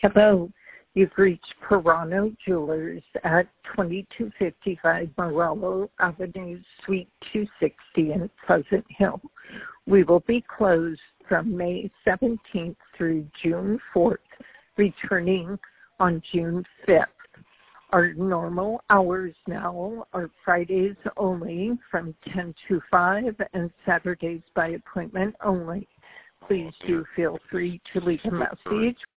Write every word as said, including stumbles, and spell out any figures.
Hello, you've reached Pirano Jewelers at twenty-two fifty-five Morello Avenue, Suite two sixty in Pleasant Hill. We will be closed from May seventeenth through June fourth, returning on June fifth. Our normal hours now are Fridays only from ten to five and Saturdays by appointment only. Please do feel free to leave a message